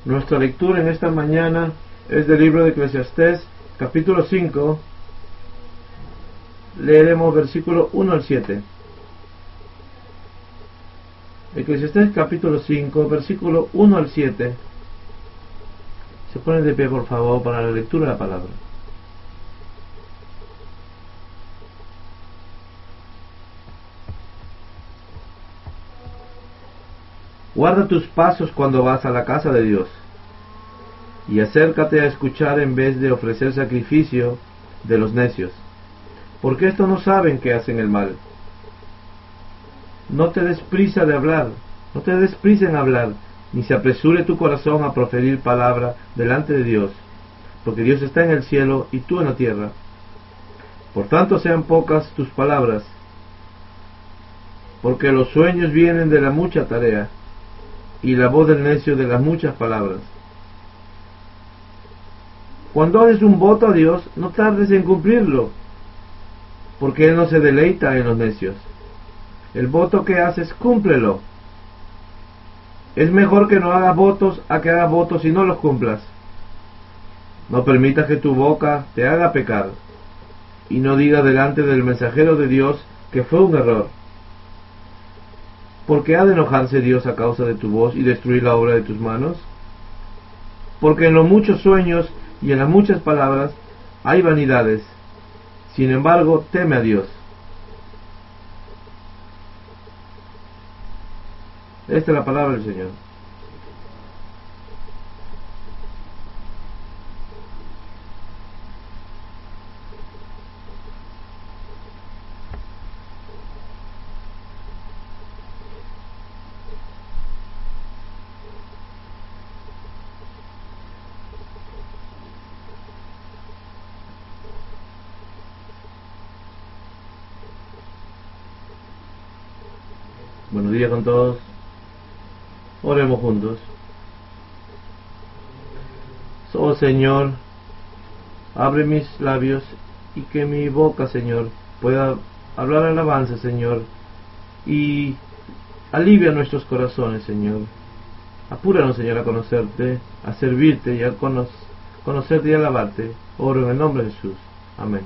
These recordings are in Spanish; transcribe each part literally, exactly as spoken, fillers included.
Nuestra lectura en esta mañana es del libro de Eclesiastés, capítulo cinco. Leeremos versículo uno al siete. Eclesiastés capítulo cinco, versículo uno al siete. Se ponen de pie, por favor, para la lectura de la palabra. Guarda tus pasos cuando vas a la casa de Dios, y acércate a escuchar en vez de ofrecer sacrificio de los necios, porque estos no saben que hacen el mal. No te des prisa de hablar, no te des prisa en hablar, ni se apresure tu corazón a proferir palabra delante de Dios, porque Dios está en el cielo y tú en la tierra. Por tanto sean pocas tus palabras, porque los sueños vienen de la mucha tarea, y la voz del necio de las muchas palabras. Cuando haces un voto a Dios, no tardes en cumplirlo, porque Él no se deleita en los necios. El voto que haces, cúmplelo. Es mejor que no hagas votos a que hagas votos y no los cumplas. No permitas que tu boca te haga pecar, y no digas delante del mensajero de Dios que fue un error. ¿Por qué ha de enojarse Dios a causa de tu voz y destruir la obra de tus manos? Porque en los muchos sueños y en las muchas palabras hay vanidades. Sin embargo, teme a Dios. Esta es la palabra del Señor. Buenos días con todos. Oremos juntos. Oh Señor, abre mis labios y que mi boca, Señor, pueda hablar alabanza, Señor, y alivia nuestros corazones, Señor. Apúranos, Señor, a conocerte, a servirte y a cono- conocerte y alabarte. Oro en el nombre de Jesús. Amén.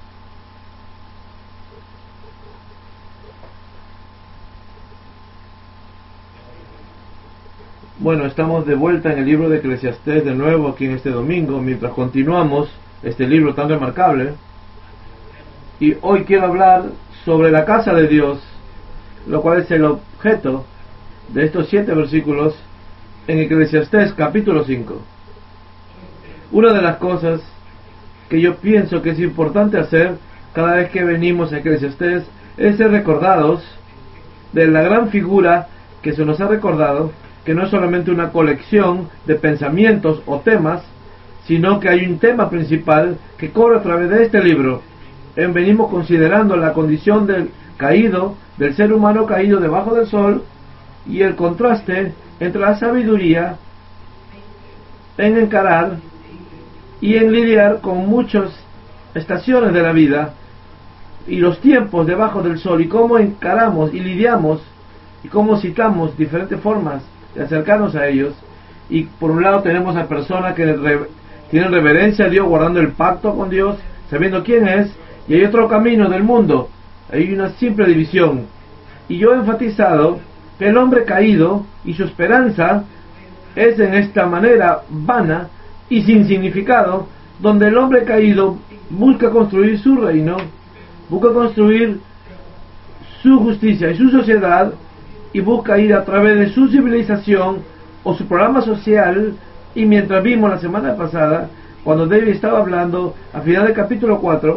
Bueno, estamos de vuelta en el libro de Eclesiastés de nuevo aquí en este domingo, mientras continuamos este libro tan remarcable. Y hoy quiero hablar sobre la casa de Dios, lo cual es el objeto de estos siete versículos en Eclesiastés capítulo cinco. Una de las cosas que yo pienso que es importante hacer cada vez que venimos a Eclesiastés es ser recordados de la gran figura que se nos ha recordado, que no es solamente una colección de pensamientos o temas, sino que hay un tema principal que corre a través de este libro. En venimos considerando la condición del caído, del ser humano caído debajo del sol, y el contraste entre la sabiduría en encarar y en lidiar con muchas estaciones de la vida y los tiempos debajo del sol, y cómo encaramos y lidiamos y cómo citamos diferentes formas de acercarnos a ellos. Y por un lado tenemos a personas que re- tienen reverencia a Dios, guardando el pacto con Dios, sabiendo quién es, y hay otro camino del mundo, hay una simple división. Y yo he enfatizado que el hombre caído y su esperanza es en esta manera vana y sin significado, donde el hombre caído busca construir su reino, busca construir su justicia y su sociedad, y busca ir a través de su civilización o su programa social. Y mientras vimos la semana pasada, cuando David estaba hablando al final del capítulo cuatro,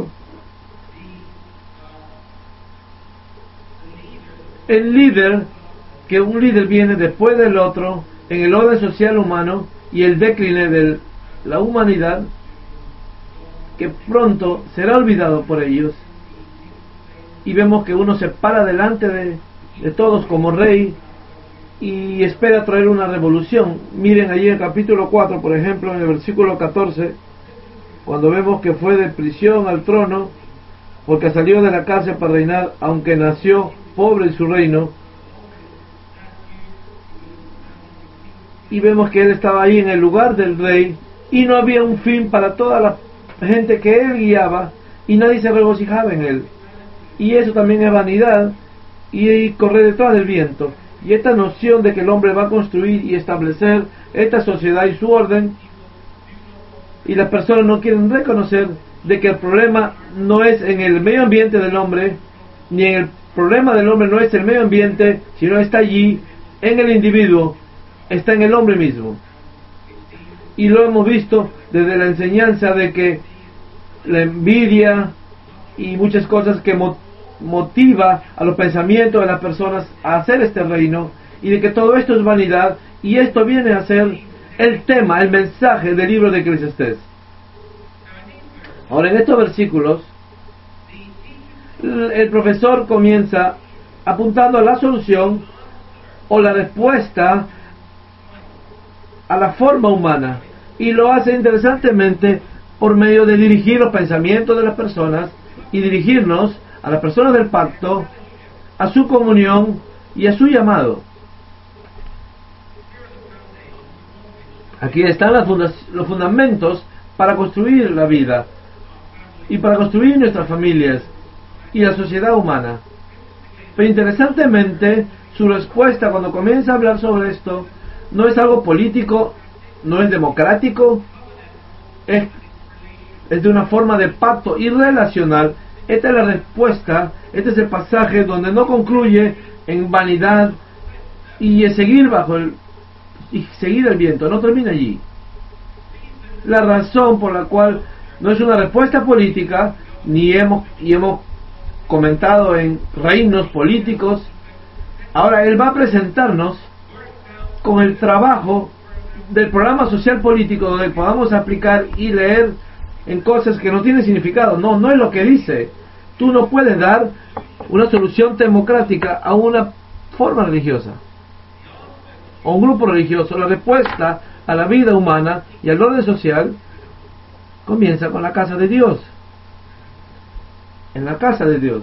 el líder, que un líder viene después del otro en el orden social humano y el decline de la humanidad, que pronto será olvidado por ellos, y vemos que uno se para delante de de todos como rey y espera traer una revolución. Miren allí en el capítulo cuatro, por ejemplo, en el versículo catorce, cuando vemos que fue de prisión al trono, porque salió de la cárcel para reinar, aunque nació pobre en su reino. y vemos que él estaba ahí en el lugar del rey, y no había un fin para toda la gente que él guiaba, y nadie se regocijaba en él. Y eso también es vanidad, y, y correr detrás del viento. Y esta noción de que el hombre va a construir y establecer esta sociedad y su orden, y las personas no quieren reconocer de que el problema no es en el medio ambiente del hombre, ni en el problema del hombre no es el medio ambiente, sino está allí, en el individuo, está en el hombre mismo. Y lo hemos visto desde la enseñanza de que la envidia y muchas cosas que mo- motiva a los pensamientos de las personas a hacer este reino, y de que todo esto es vanidad, y esto viene a ser el tema, el mensaje del libro de Eclesiastés. Ahora, en estos versículos, el profesor comienza apuntando a la solución o la respuesta a la forma humana, y lo hace interesantemente por medio de dirigir los pensamientos de las personas y dirigirnos a las personas del pacto, a su comunión y a su llamado. Aquí están las funda- los fundamentos para construir la vida y para construir nuestras familias y la sociedad humana. Pero interesantemente, su respuesta cuando comienza a hablar sobre esto no es algo político, no es democrático, es, es de una forma de pacto y relacional. Esta es la respuesta, este es el pasaje donde no concluye en vanidad y es seguir bajo el y seguir el viento, no termina allí. La razón por la cual no es una respuesta política, ni hemos y hemos comentado en reinos políticos. Ahora él va a presentarnos con el trabajo del programa social político, donde podamos aplicar y leer en cosas que no tienen significado. No, no es lo que dice. Tú no puedes dar una solución democrática a una forma religiosa o un grupo religioso. La respuesta a la vida humana y al orden social comienza con la casa de Dios. En la casa de Dios.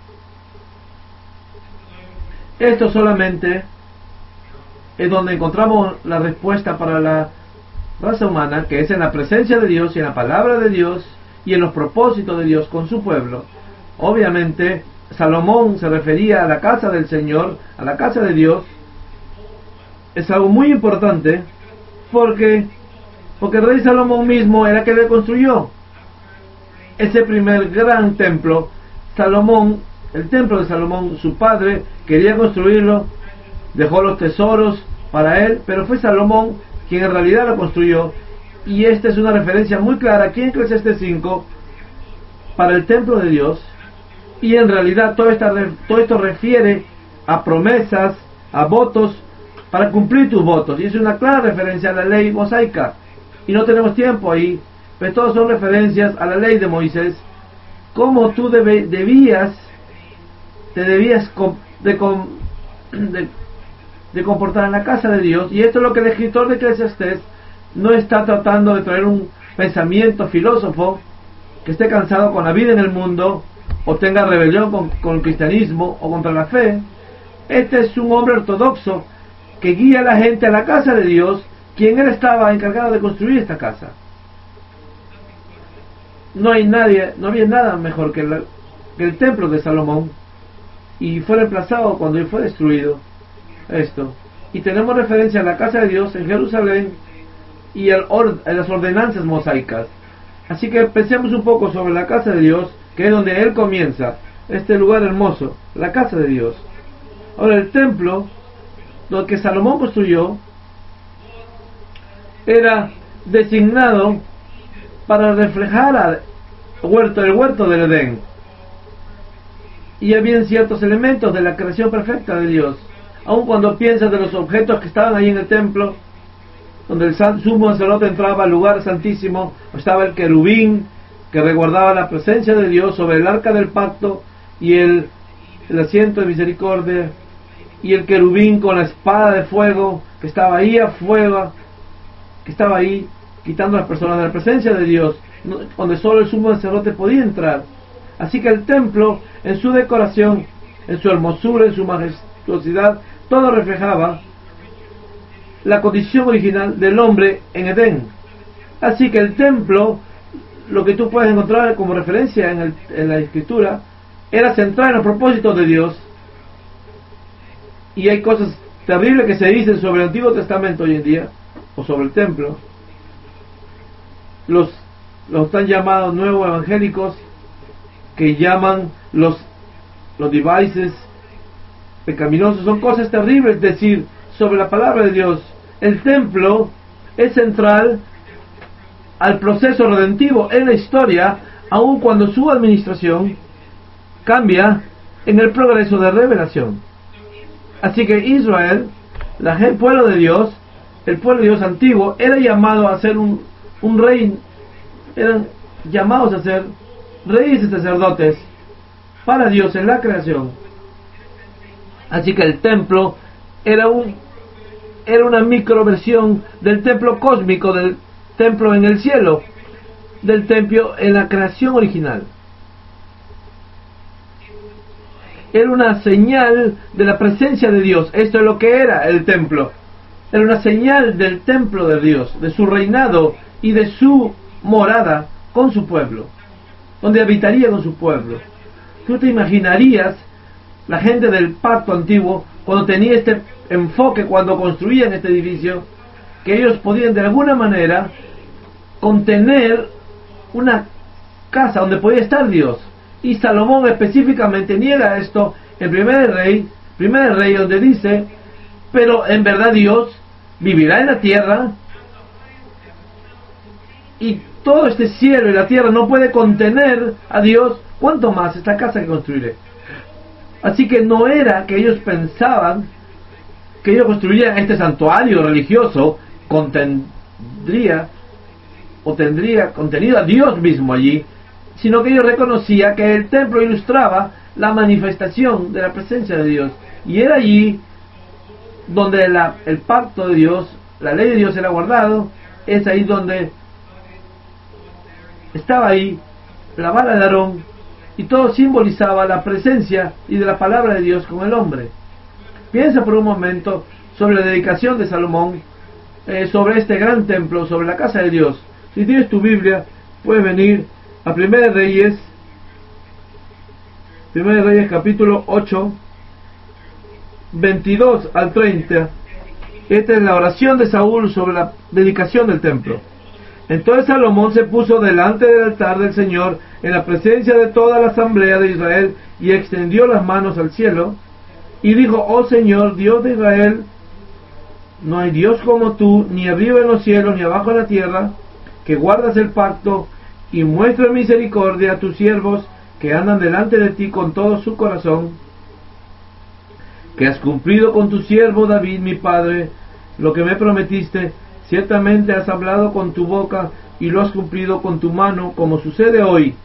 Esto solamente es donde encontramos la respuesta para la raza humana, que es en la presencia de Dios y en la palabra de Dios y en los propósitos de Dios con su pueblo. Obviamente Salomón se refería a la casa del Señor, a la casa de Dios. Es algo muy importante porque porque el rey Salomón mismo era que le construyó ese primer gran templo. Salomón, el templo de Salomón, su padre quería construirlo, dejó los tesoros para él, pero fue Salomón quien en realidad lo construyó. Y esta es una referencia muy clara aquí en Eclesiastés cinco para el templo de Dios. Y en realidad todo, esta, todo esto refiere a promesas, a votos, para cumplir tus votos. Y es una clara referencia a la ley mosaica. Y no tenemos tiempo ahí, pero todos son referencias a la ley de Moisés. Cómo tú debe, debías, te debías com, de, com, de, de comportar en la casa de Dios. Y esto es lo que el escritor de Eclesiastés no está tratando de traer un pensamiento filósofo que esté cansado con la vida en el mundo, o tenga rebelión con, con el cristianismo o contra la fe. Este es un hombre ortodoxo que guía a la gente a la casa de Dios, quien él estaba encargado de construir esta casa. No hay nadie, no había nada mejor que, la, que el templo de Salomón, y fue reemplazado cuando él fue destruido. Esto. Y tenemos referencia a la casa de Dios en Jerusalén y el or, a las ordenanzas mosaicas. Así que pensemos un poco sobre la casa de Dios, que es donde él comienza, este lugar hermoso, la casa de Dios. Ahora, el templo, lo que Salomón construyó, era designado para reflejar al huerto, el huerto del Edén. Y había ciertos elementos de la creación perfecta de Dios. Aun cuando piensas de los objetos que estaban ahí en el templo, donde el sumo sacerdote entraba al lugar santísimo, estaba el querubín que resguardaba la presencia de Dios sobre el arca del pacto y el, el asiento de misericordia, y el querubín con la espada de fuego que estaba ahí afuera, que estaba ahí quitando a las personas de la presencia de Dios, donde solo el sumo sacerdote podía entrar. Así que el templo, en su decoración, en su hermosura, en su majestuosidad, todo reflejaba la condición original del hombre en Edén. Así que el templo, lo que tú puedes encontrar como referencia en, el, en la escritura, era central en los propósitos de Dios. Y hay cosas terribles que se dicen sobre el Antiguo Testamento hoy en día, o sobre el templo. Los, los están llamados nuevos evangélicos, que llaman los, los devices pecaminosos. Son cosas terribles decir sobre la palabra de Dios. El templo es central al proceso redentivo en la historia, aun cuando su administración cambia en el progreso de revelación. Así que Israel, la, el pueblo de Dios, el pueblo de Dios antiguo, era llamado a ser un, un rey, eran llamados a ser reyes y sacerdotes para Dios en la creación. Así que el templo era un era una microversión del templo cósmico, del templo en el cielo, del templo en la creación original. Era una señal de la presencia de Dios. Esto es lo que era el templo. Era una señal del templo de Dios, de su reinado y de su morada con su pueblo, donde habitaría con su pueblo. ¿Tú te imaginarías la gente del pacto antiguo cuando tenía este enfoque, cuando construían este edificio, que ellos podían de alguna manera contener una casa donde podía estar Dios? Y Salomón específicamente niega esto en Primer Rey, Primer Rey, donde dice: pero en verdad Dios vivirá en la tierra, y todo este cielo y la tierra no puede contener a Dios, ¿cuánto más esta casa que construiré? Así que no era que ellos pensaban que ellos construirían este santuario religioso, contendría o tendría contenido a Dios mismo allí, sino que ellos reconocían que el templo ilustraba la manifestación de la presencia de Dios, y era allí donde la, el pacto de Dios, la ley de Dios era guardado. Es ahí donde estaba ahí la vara de Aarón, y todo simbolizaba la presencia y de la palabra de Dios con el hombre. Piensa por un momento sobre la dedicación de Salomón, eh, sobre este gran templo, sobre la casa de Dios. Si tienes tu Biblia, puedes venir a Primera Reyes, Primera Reyes capítulo ocho, veintidós al treinta. Esta es la oración de Saúl sobre la dedicación del templo. Entonces Salomón se puso delante del altar del Señor en la presencia de toda la asamblea de Israel, y extendió las manos al cielo y dijo: oh Señor, Dios de Israel, no hay Dios como tú, ni arriba en los cielos ni abajo en la tierra, que guardas el pacto y muestras misericordia a tus siervos que andan delante de ti con todo su corazón, que has cumplido con tu siervo David mi padre lo que me prometiste. Ciertamente has hablado con tu boca y lo has cumplido con tu mano, como sucede hoy.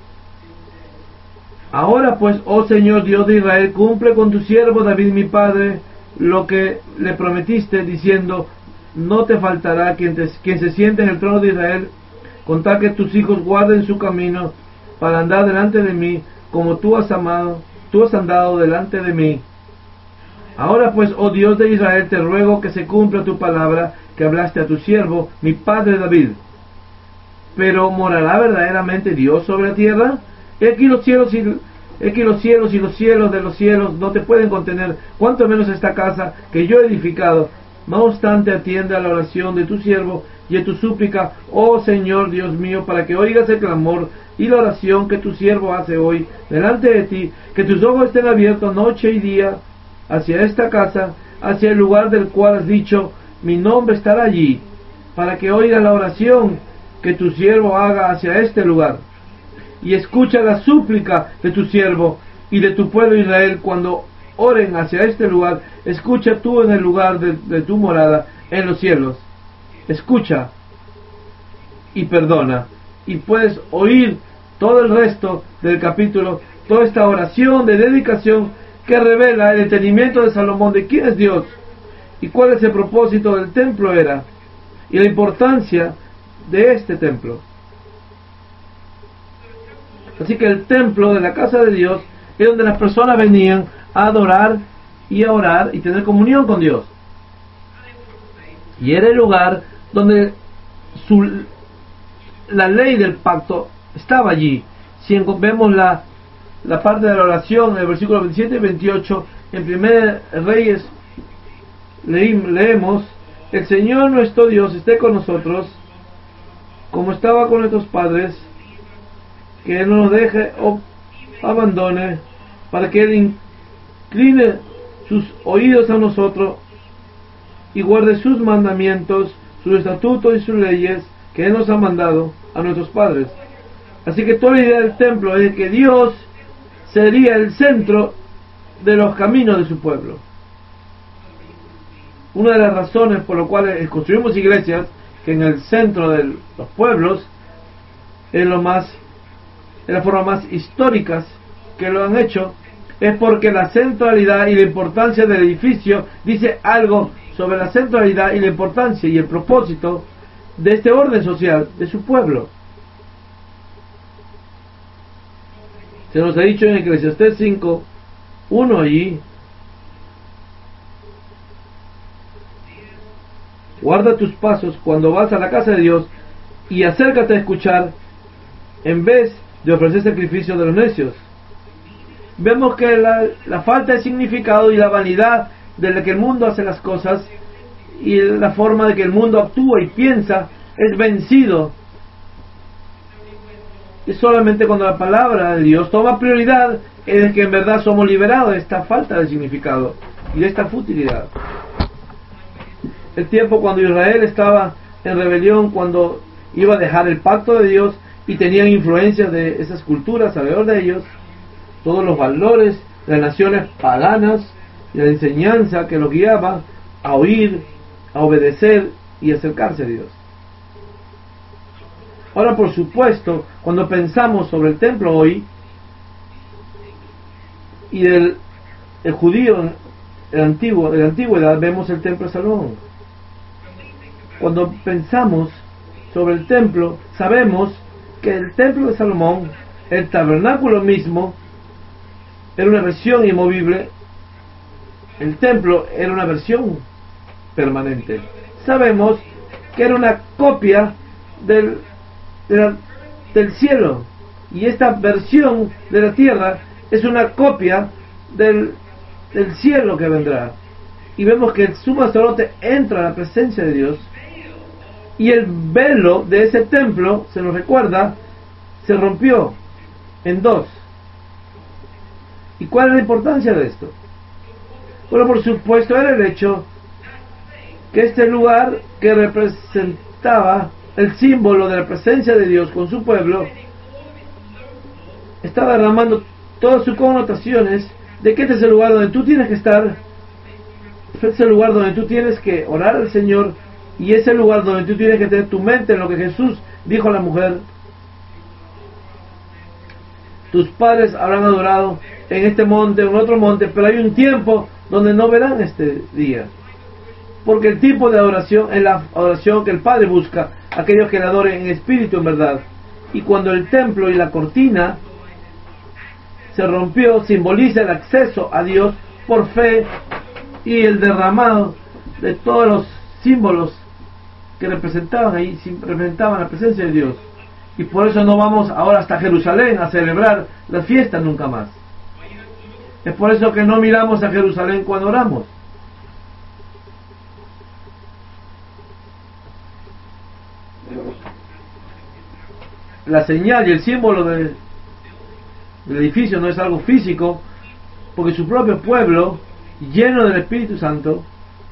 Ahora pues, oh Señor Dios de Israel, cumple con tu siervo David mi padre lo que le prometiste, diciendo: no te faltará quien, te, quien se siente en el trono de Israel, con tal que tus hijos guarden su camino para andar delante de mí, como tú has amado, tú has andado delante de mí. Ahora pues, oh Dios de Israel, te ruego que se cumpla tu palabra que hablaste a tu siervo, mi padre David. Pero ¿morará verdaderamente Dios sobre la tierra? He aquí los cielos y, he aquí los cielos y los cielos de los cielos no te pueden contener, cuanto menos esta casa que yo he edificado. No obstante, atiende a la oración de tu siervo y a tu súplica, oh Señor Dios mío, para que oigas el clamor y la oración que tu siervo hace hoy delante de ti, que tus ojos estén abiertos noche y día hacia esta casa, hacia el lugar del cual has dicho: mi nombre estará allí, para que oiga la oración que tu siervo haga hacia este lugar, y escucha la súplica de tu siervo y de tu pueblo Israel cuando oren hacia este lugar. Escucha tú en el lugar de, de tu morada en los cielos. Escucha y perdona. Y puedes oír todo el resto del capítulo, toda esta oración de dedicación que revela el entendimiento de Salomón de quién es Dios y cuál es el propósito del templo era, y la importancia de este templo. Así que el templo de la casa de Dios es donde las personas venían a adorar y a orar y tener comunión con Dios. y era el lugar donde su, la ley del pacto estaba allí. Si vemos la, la parte de la oración, el versículo veintisiete y veintiocho, en primer Reyes le, leemos: el Señor nuestro Dios esté con nosotros, como estaba con nuestros padres, que Él no nos deje o abandone, para que Él incline sus oídos a nosotros y guarde sus mandamientos, sus estatutos y sus leyes que Él nos ha mandado a nuestros padres. Así que toda la idea del templo es que Dios sería el centro de los caminos de su pueblo. Una de las razones por las cuales construimos iglesias que en el centro de los pueblos es lo más, es la forma más históricas que lo han hecho, es porque la centralidad y la importancia del edificio dice algo sobre la centralidad y la importancia y el propósito de este orden social de su pueblo. Se nos ha dicho en Eclesiastés cinco, uno allí: guarda tus pasos cuando vas a la casa de Dios y acércate a escuchar en vez de ofrecer sacrificio de los necios. Vemos que la, la falta de significado y la vanidad de la que el mundo hace las cosas y la forma de que el mundo actúa y piensa es vencido. Y solamente cuando la palabra de Dios toma prioridad es que en verdad somos liberados de esta falta de significado y de esta futilidad. El tiempo cuando Israel estaba en rebelión, cuando iba a dejar el pacto de Dios y tenían influencias de esas culturas alrededor de ellos, todos los valores de las naciones paganas y la enseñanza que los guiaba a oír, a obedecer y acercarse a Dios. Ahora, por supuesto, cuando pensamos sobre el templo hoy y del el judío el antiguo, de la antigüedad, vemos el templo de Salomón. Cuando pensamos sobre el templo, sabemos que el templo de Salomón, el tabernáculo mismo, era una versión inmovible. El templo era una versión permanente. Sabemos que era una copia del, de la, del cielo, y esta versión de la tierra es una copia del, del cielo que vendrá. Y vemos que el sumo sacerdote entra a la presencia de Dios, y el velo de ese templo, se nos recuerda, se rompió en dos. ¿Y cuál es la importancia de esto? Bueno, por supuesto era el hecho que este lugar que representaba el símbolo de la presencia de Dios con su pueblo estaba derramando todas sus connotaciones de que este es el lugar donde tú tienes que estar, este es el lugar donde tú tienes que orar al Señor, y es el lugar donde tú tienes que tener tu mente en lo que Jesús dijo a la mujer: tus padres habrán adorado en este monte o en otro monte, pero hay un tiempo donde no verán este día. Porque el tipo de adoración es la adoración que el Padre busca, aquellos que le adoren en espíritu, en verdad. Y cuando el templo y la cortina se rompió, simboliza el acceso a Dios por fe y el derramado de todos los símbolos que representaban ahí, representaban la presencia de Dios. Y por eso no vamos ahora hasta Jerusalén a celebrar las fiestas nunca más. Es por eso que no miramos a Jerusalén cuando oramos. La señal y el símbolo de, del edificio no es algo físico, porque su propio pueblo, lleno del Espíritu Santo,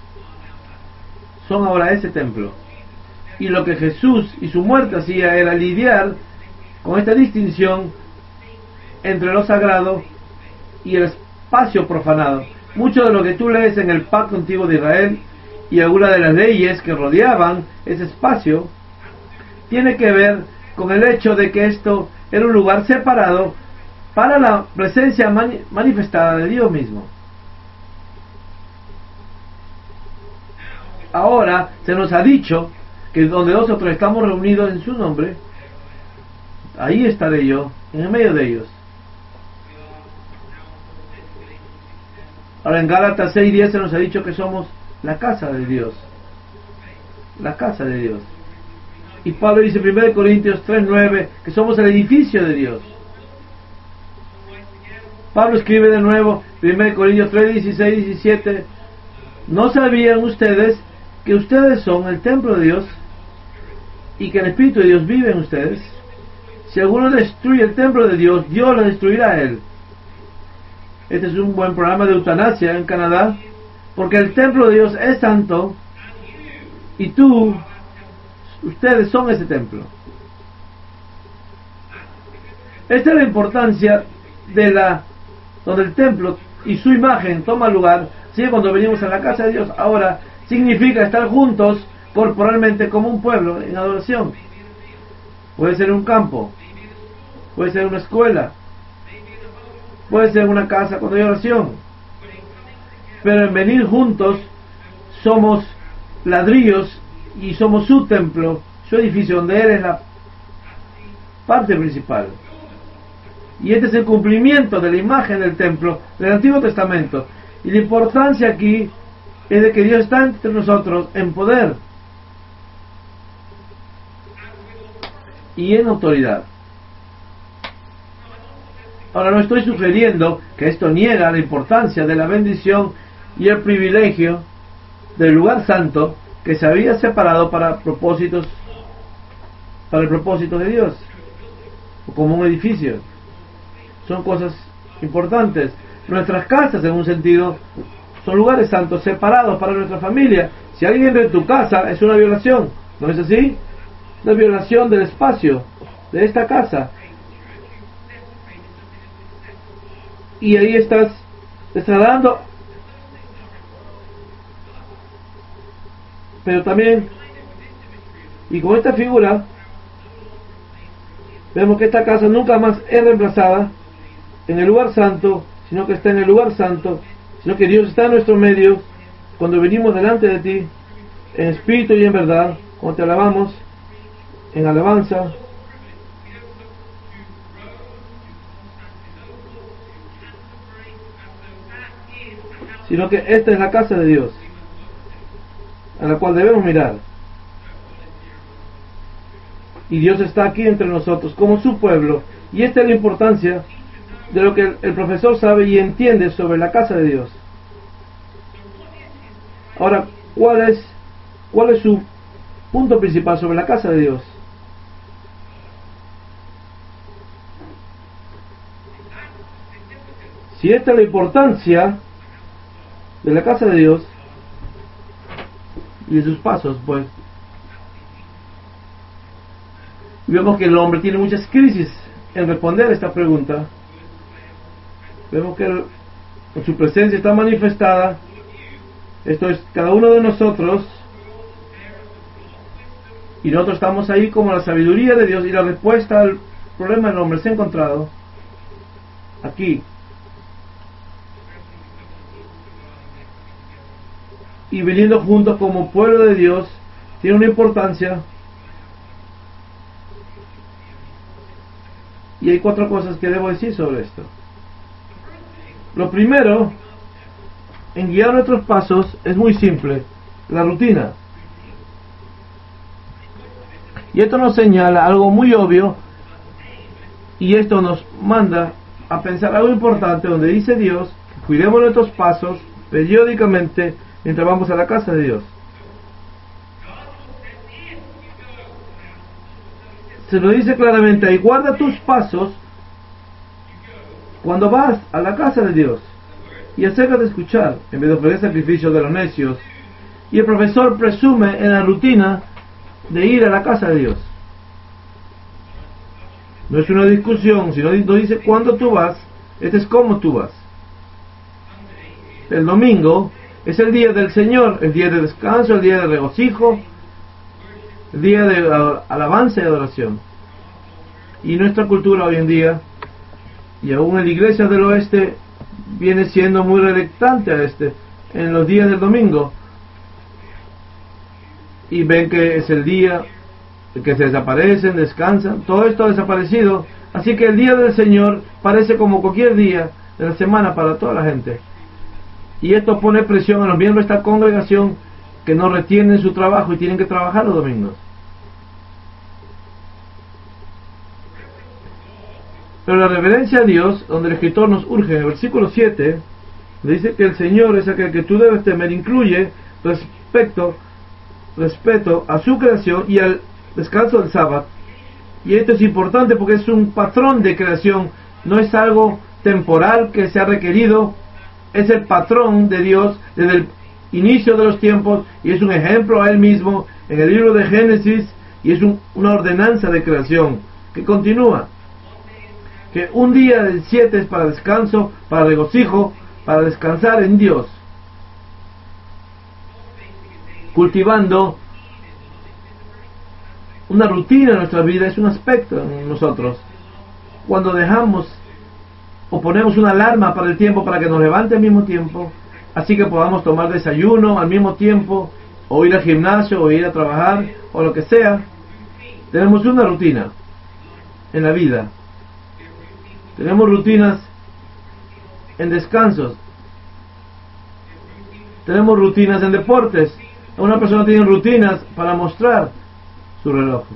son ahora ese templo. Y lo que Jesús y su muerte hacía era lidiar con esta distinción entre lo sagrado y el espacio profanado. Mucho de lo que tú lees en el pacto antiguo de Israel y algunas de las leyes que rodeaban ese espacio tiene que ver con el hecho de que esto era un lugar separado para la presencia mani- manifestada de Dios mismo. Ahora se nos ha dicho que donde nosotros estamos reunidos en su nombre, ahí estaré yo, en el medio de ellos. Ahora en Gálatas seis diez se nos ha dicho que somos la casa de Dios. la casa de Dios. Y Pablo dice en primera Corintios tres nueve que somos el edificio de Dios. Pablo escribe de nuevo, primera Corintios tres dieciséis y diecisiete, ¿no sabían ustedes que ustedes son el templo de Dios y que el Espíritu de Dios vive en ustedes? Si alguno destruye el templo de Dios, Dios lo destruirá a él. Este es un buen programa de eutanasia en Canadá, porque el templo de Dios es santo y tú, ustedes son ese templo. Esta es la importancia de la donde el templo y su imagen toma lugar. Así que cuando venimos a la casa de Dios ahora significa estar juntos corporalmente como un pueblo en adoración. Puede ser un campo, puede ser una escuela, puede ser una casa cuando hay oración, pero en venir juntos somos ladrillos y somos su templo, su edificio, donde Él es la parte principal. Y este es el cumplimiento de la imagen del templo del Antiguo Testamento. Y la importancia aquí es de que Dios está entre nosotros en poder y en autoridad. Ahora, no estoy sugiriendo que esto niega la importancia de la bendición y el privilegio del lugar santo que se había separado para propósitos, para el propósito de Dios, o como un edificio. Son cosas importantes. Nuestras casas, en un sentido, son lugares santos separados para nuestra familia. Si alguien entra en tu casa, es una violación, ¿no es así? La violación del espacio de esta casa. Y ahí estás destradando. Pero también, y con esta figura, vemos que esta casa nunca más es reemplazada en el lugar santo, sino que está en el lugar santo, sino que Dios está en nuestro medio cuando venimos delante de ti, en espíritu y en verdad, cuando te alabamos, en alabanza. Sino que esta es la casa de Dios, a la cual debemos mirar. Y Dios está aquí entre nosotros, como su pueblo. Y esta es la importancia de lo que el, el profesor sabe y entiende sobre la casa de Dios. Ahora, ¿cuál es, cuál es su punto principal sobre la casa de Dios? Si esta es la importancia de la casa de Dios y de sus pasos, pues vemos que el hombre tiene muchas crisis en responder a esta pregunta. Vemos que el, su presencia está manifestada. Esto es cada uno de nosotros, y nosotros estamos ahí como la sabiduría de Dios, y la respuesta al problema del hombre se ha encontrado aquí. Y viniendo juntos como pueblo de Dios tiene una importancia. Y hay cuatro cosas que debo decir sobre esto. Lo primero en guiar nuestros pasos es muy simple: la rutina. Y esto nos señala algo muy obvio, y esto nos manda a pensar algo importante, donde dice Dios que cuidemos nuestros pasos periódicamente mientras vamos a la casa de Dios. Se lo dice claramente ahí: guarda tus pasos cuando vas a la casa de Dios, y acércate a escuchar en vez de ofrecer sacrificios de los necios. Y el profesor presume en la rutina de ir a la casa de Dios. No es una discusión, sino no dice cuándo tú vas, este es cómo tú vas. El domingo es el día del Señor, el día de descanso, el día de regocijo, el día de alabanza y adoración. Y nuestra cultura hoy en día, y aún en la iglesia del oeste, viene siendo muy reluctante a este en los días del domingo, y ven que es el día que se desaparecen, descansan. Todo esto ha desaparecido, así que el día del Señor parece como cualquier día de la semana para toda la gente. Y esto pone presión a los miembros de esta congregación que no retienen su trabajo y tienen que trabajar los domingos. Pero la reverencia a Dios, donde el escritor nos urge en el versículo siete, dice que el Señor es aquel que tú debes temer, incluye respecto, respeto a su creación y al descanso del sábado. Y esto es importante porque es un patrón de creación, no es algo temporal que se ha requerido, es el patrón de Dios desde el inicio de los tiempos, y es un ejemplo a Él mismo en el libro de Génesis, y es un, una ordenanza de creación que continúa, que un día del siete es para descanso, para regocijo, para descansar en Dios, cultivando una rutina en nuestra vida. Es un aspecto en nosotros. Cuando dejamos o ponemos una alarma para el tiempo para que nos levante al mismo tiempo, así que podamos tomar desayuno al mismo tiempo, o ir al gimnasio, o ir a trabajar, o lo que sea, tenemos una rutina en la vida. Tenemos rutinas en descansos. Tenemos rutinas en deportes. Una persona tiene rutinas para mostrar sus relojes.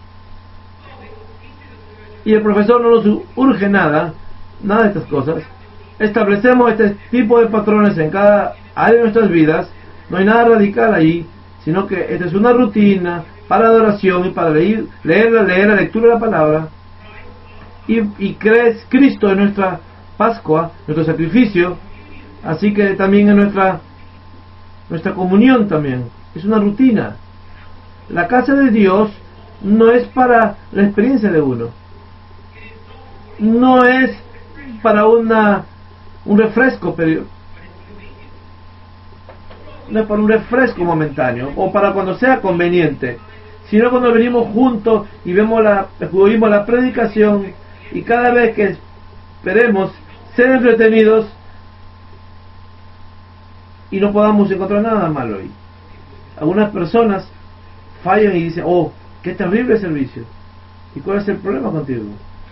Y el profesor no nos urge nada, nada de estas cosas. Establecemos este tipo de patrones en cada área de nuestras vidas. No hay nada radical ahí, sino que esta es una rutina para adoración y para leer, leer, leer la lectura de la palabra. Y, y crees Cristo en nuestra Pascua, nuestro sacrificio, así que también en nuestra nuestra comunión también. Es una rutina. La casa de Dios no es para la experiencia de uno, no es para una un refresco pero no es para un refresco momentáneo o para cuando sea conveniente, sino cuando venimos juntos y vemos la oímos la predicación, y cada vez que esperemos ser entretenidos y no podamos encontrar nada malo ahí. Algunas personas fallan y dicen: oh, qué terrible servicio. ¿Y cuál es el problema contigo?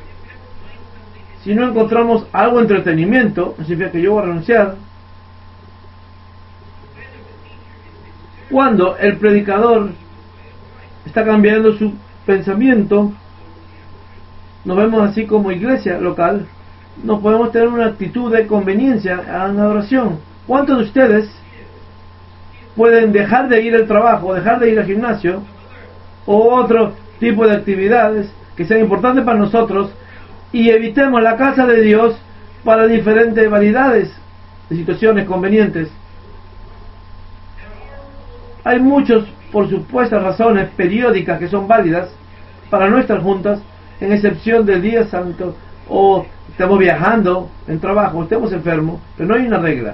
Si no encontramos algo de entretenimiento, no significa que yo voy a renunciar. Cuando el predicador está cambiando su pensamiento, nos vemos así como iglesia local, no podemos tener una actitud de conveniencia en la adoración. ¿Cuántos de ustedes pueden dejar de ir al trabajo, dejar de ir al gimnasio o otro tipo de actividades que sean importantes para nosotros, y evitemos la casa de Dios para diferentes variedades de situaciones convenientes? Hay muchos, por supuestas razones periódicas que son válidas para no estar juntas, en excepción del día santo, o estamos viajando en trabajo, estemos enfermos, pero no hay una regla.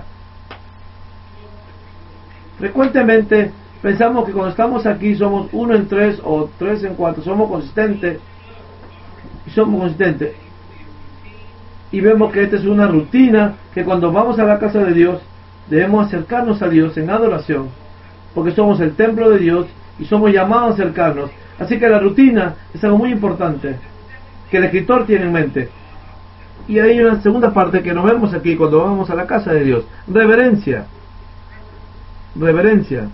Frecuentemente pensamos que cuando estamos aquí somos uno en tres o tres en cuatro, somos consistentes, y somos consistentes, y vemos que esta es una rutina, que cuando vamos a la casa de Dios debemos acercarnos a Dios en adoración, porque somos el templo de Dios y somos llamados a acercarnos. Así que la rutina es algo muy importante que el escritor tiene en mente. Y hay una segunda parte que nos vemos aquí cuando vamos a la casa de Dios: reverencia. Reverencia.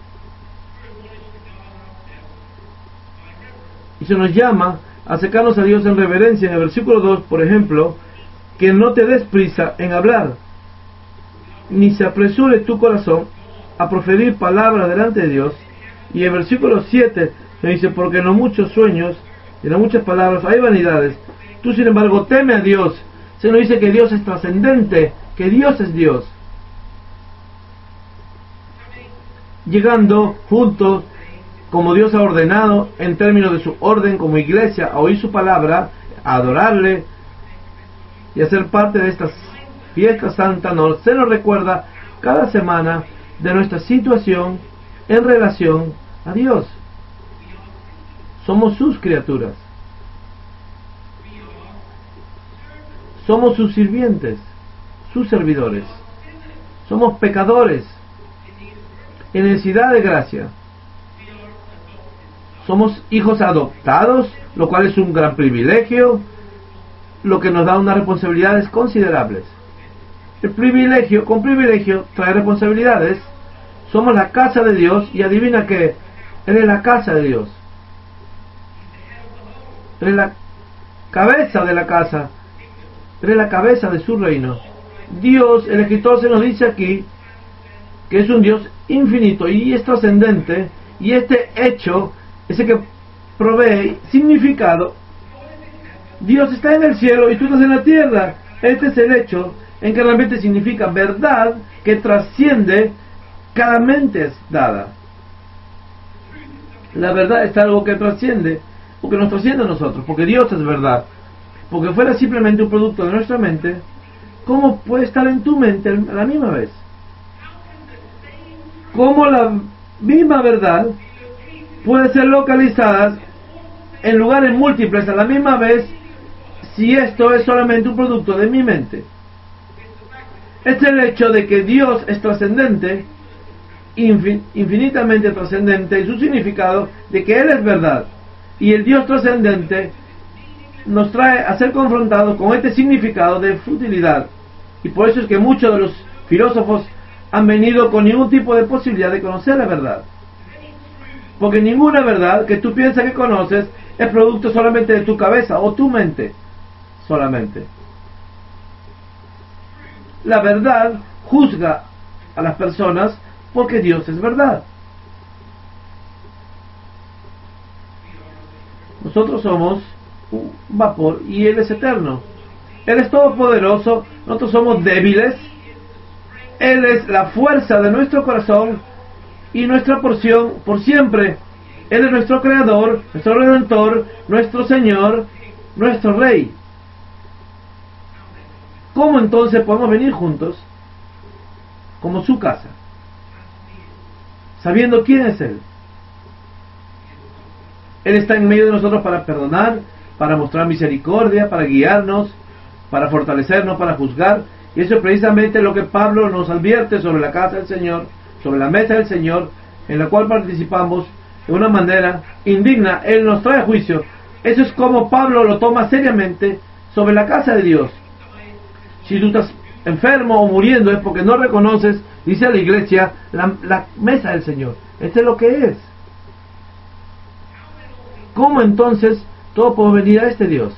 Y se nos llama a acercarnos a Dios en reverencia. En el versículo dos, por ejemplo, que no te des prisa en hablar, ni se apresure tu corazón a proferir palabras delante de Dios. Y en el versículo siete se dice: porque en los muchos sueños y en las muchas palabras hay vanidades, tú sin embargo teme a Dios. Se nos dice que Dios es trascendente, que Dios es Dios. Llegando juntos, como Dios ha ordenado, en términos de su orden como iglesia, a oír su palabra, a adorarle y a ser parte de esta fiesta santa, nos, se nos recuerda cada semana de nuestra situación en relación a Dios. Somos sus criaturas, somos sus sirvientes, sus servidores, somos pecadores en necesidad de gracia, somos hijos adoptados, lo cual es un gran privilegio, lo que nos da unas responsabilidades considerables. El privilegio, con privilegio trae responsabilidades. somos la casa de Dios, y adivina que Él es la casa de Dios. Él es la cabeza de la casa. Él es la cabeza de su reino. Dios, el escritor se nos dice aquí que es un Dios infinito y es trascendente, y este hecho es el que provee significado. Dios está en el cielo y tú estás en la tierra. Este es el hecho en que realmente significa verdad que trasciende cada mente dada. La verdad es algo que trasciende, porque nos trasciende a nosotros, porque Dios es verdad. Porque fuera simplemente un producto de nuestra mente, ¿cómo puede estar en tu mente a la misma vez? ¿Cómo la misma verdad puede ser localizada en lugares múltiples a la misma vez si esto es solamente un producto de mi mente? Este es el hecho de que Dios es trascendente, infinitamente trascendente, y su significado de que Él es verdad. Y el Dios trascendente nos trae a ser confrontados con este significado de futilidad. Y por eso es que muchos de los filósofos han venido con ningún tipo de posibilidad de conocer la verdad. Porque ninguna verdad que tú piensas que conoces es producto solamente de tu cabeza o tu mente solamente. La verdad juzga a las personas porque Dios es verdad. Nosotros somos un vapor y Él es eterno. Él es todopoderoso, nosotros somos débiles. Él es la fuerza de nuestro corazón y nuestra porción por siempre. Él es nuestro creador, nuestro redentor, nuestro Señor, nuestro Rey. ¿Cómo entonces podemos venir juntos como su casa, sabiendo quién es Él? Él está en medio de nosotros para perdonar, para mostrar misericordia, para guiarnos, para fortalecernos, para juzgar. Y eso es precisamente lo que Pablo nos advierte sobre la casa del Señor, sobre la mesa del Señor, en la cual participamos de una manera indigna. Él nos trae juicio. Eso es como Pablo lo toma seriamente sobre la casa de Dios. Si tú estás enfermo o muriendo es porque no reconoces, dice la iglesia, la, la mesa del Señor. Este es lo que es. ¿Cómo entonces todo puede venir a este Dios?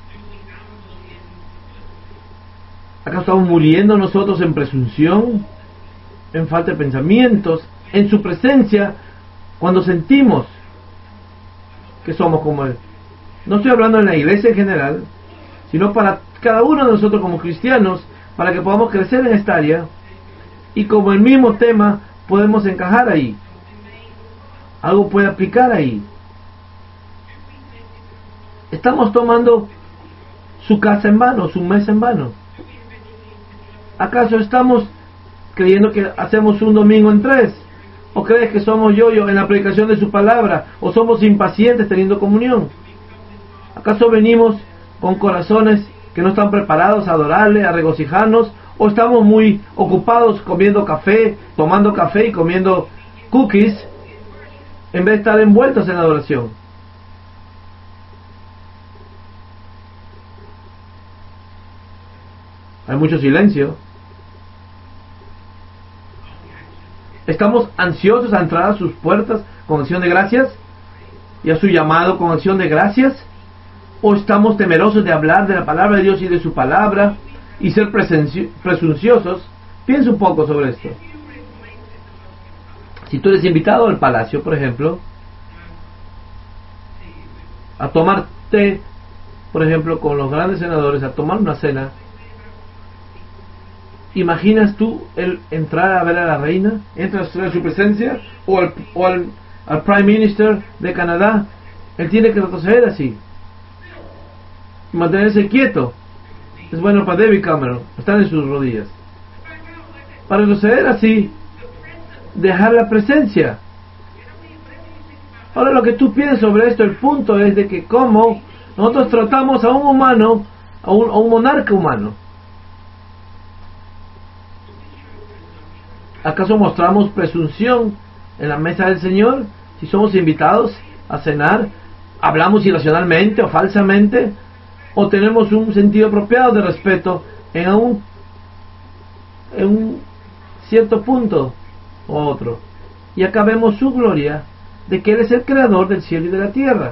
¿Acaso estamos muriendo nosotros en presunción, en falta de pensamientos, en su presencia, cuando sentimos que somos como Él? No estoy hablando en la iglesia en general, sino para cada uno de nosotros como cristianos, para que podamos crecer en esta área, y como el mismo tema podemos encajar ahí. Algo puede aplicar ahí. Estamos tomando su casa en vano, su mesa en vano. ¿Acaso estamos creyendo que hacemos un domingo en tres? ¿O crees que somos yo-yo en la predicación de su palabra? ¿O somos impacientes teniendo comunión? ¿Acaso venimos con corazones que no están preparados a adorarle, a regocijarnos? ¿O estamos muy ocupados comiendo café, tomando café y comiendo cookies, en vez de estar envueltos en la adoración? Hay mucho silencio. ¿Estamos ansiosos a entrar a sus puertas con acción de gracias y a su llamado con acción de gracias? ¿O estamos temerosos de hablar de la palabra de Dios y de su palabra y ser presunciosos? Piensa un poco sobre esto. Si tú eres invitado al palacio, por ejemplo, a tomar té, por ejemplo, con los grandes senadores, a tomar una cena, ¿imaginas tú el entrar a ver a la reina? ¿Entras en su presencia? ¿O al, o al, al Prime Minister de Canadá? Él tiene que retroceder así, mantenerse quieto. Es bueno para David Cameron, estar en sus rodillas. Para retroceder así, dejar la presencia. Ahora lo que tú piensas sobre esto, el punto es de que cómo nosotros tratamos a un humano, a un, a un monarca humano. ¿Acaso mostramos presunción en la mesa del Señor? Si somos invitados a cenar, ¿hablamos irracionalmente o falsamente? ¿O tenemos un sentido apropiado de respeto en un, en un cierto punto u otro? y acá vemos su gloria, de que Él es el creador del cielo y de la tierra.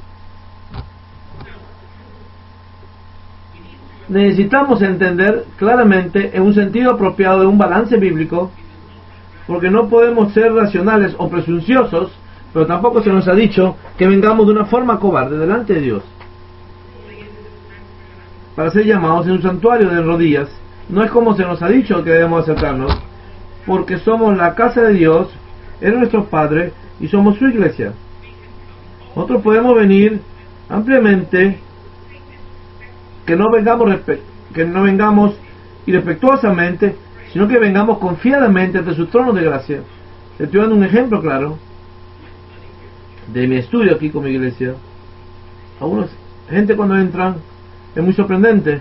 Necesitamos entender claramente en un sentido apropiado de un balance bíblico, porque no podemos ser racionales o presunciosos, pero tampoco se nos ha dicho que vengamos de una forma cobarde delante de Dios para ser llamados en un santuario de rodillas. No es como se nos ha dicho que debemos acercarnos, porque somos la casa de Dios, Él es nuestro Padre y somos su iglesia. Nosotros podemos venir ampliamente, que no vengamos que no vengamos irrespetuosamente, sino que vengamos confiadamente ante su trono de gracia. Estoy dando un ejemplo claro de mi estudio aquí con mi iglesia. Algunos gente cuando entran es muy sorprendente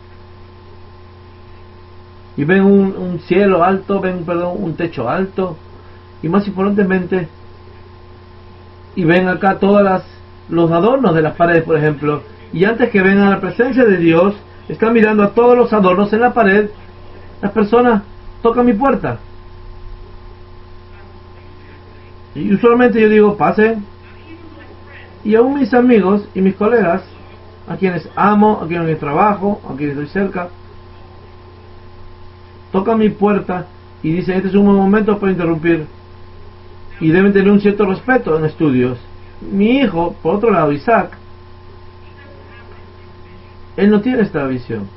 y ven un, un cielo alto, ven perdón un techo alto, y más importantemente, y ven acá todas las los adornos de las paredes, por ejemplo, y antes que vengan a la presencia de Dios, están mirando a todos los adornos en la pared. Las personas tocan mi puerta y usualmente yo digo pasen, y aún mis amigos y mis colegas, a quienes amo, a quienes trabajo, a quienes estoy cerca, tocan mi puerta y dicen: este es un buen momento para interrumpir, y deben tener un cierto respeto en estudios. Mi hijo, por otro lado, Isaac, él no tiene esta visión.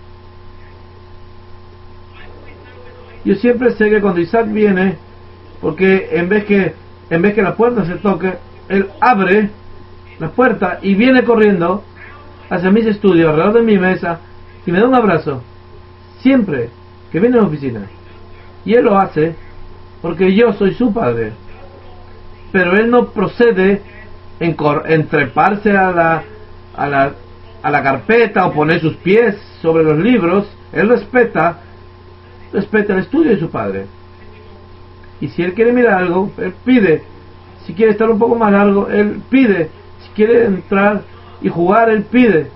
Yo siempre sé que cuando Isaac viene, porque en vez que en vez que la puerta se toque, él abre la puerta y viene corriendo hacia mis estudios, alrededor de mi mesa, y me da un abrazo siempre que viene a la oficina. Y él lo hace porque yo soy su padre, pero él no procede en, cor en treparse a la, a la a la carpeta o poner sus pies sobre los libros. Él respeta respeta el estudio de su padre, y si él quiere mirar algo, él pide. Si quiere estar un poco más largo, él pide. Si quiere entrar y jugar, él pide.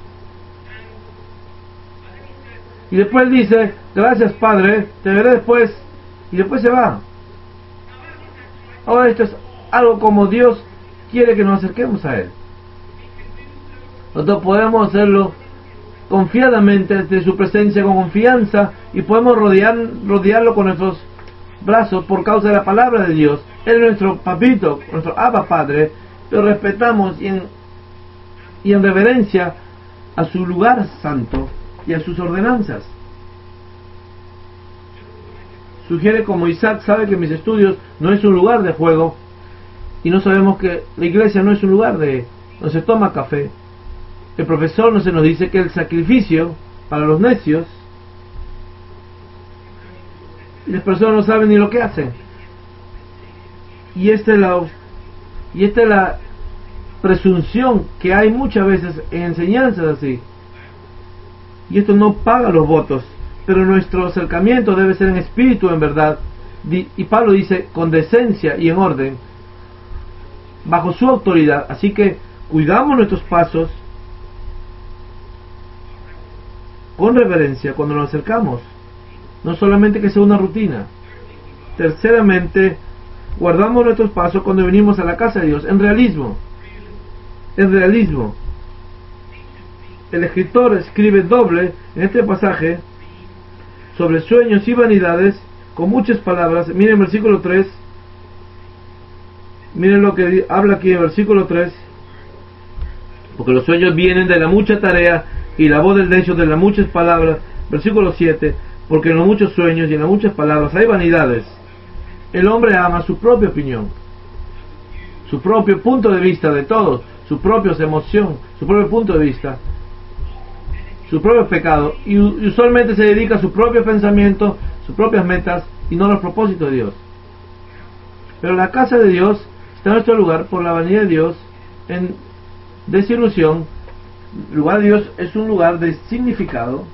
Y después dice: gracias padre, te veré después, y después se va. Ahora esto es algo como Dios quiere que nos acerquemos a Él. Nosotros podemos hacerlo confiadamente ante su presencia, con confianza, y podemos rodear, rodearlo con nuestros brazos por causa de la palabra de Dios. Él es nuestro papito, nuestro Abba Padre, pero respetamos y en, y en reverencia a su lugar santo y a sus ordenanzas. Sugiere como Isaac sabe que mis estudios no es un lugar de juego, y no sabemos que la iglesia no es un lugar de donde se toma café. El profesor no se nos dice que el sacrificio para los necios, y las personas no saben ni lo que hacen. Y esta es la y esta es la presunción que hay muchas veces en enseñanzas así. Y esto no paga los votos, pero nuestro acercamiento debe ser en espíritu, en verdad. Y Pablo dice con decencia y en orden, bajo su autoridad. Así que cuidamos nuestros pasos con reverencia cuando nos acercamos, no solamente que sea una rutina. Terceramente, guardamos nuestros pasos cuando venimos a la casa de Dios en realismo. En realismo. El escritor escribe doble en este pasaje sobre sueños y vanidades con muchas palabras. Miren el versículo tres. Miren lo que habla aquí en el versículo tres. Porque los sueños vienen de la mucha tarea, y la voz del necio de las muchas palabras. Versículo siete. Porque en los muchos sueños y en las muchas palabras hay vanidades. El hombre ama su propia opinión, su propio punto de vista de todos, su propia emoción, su propio punto de vista, su propio pecado, y usualmente se dedica a su propio pensamiento, sus propias metas, y no a los propósitos de Dios. Pero la casa de Dios está en nuestro lugar por la vanidad de Dios, en desilusión. El lugar de Dios es un lugar de significado,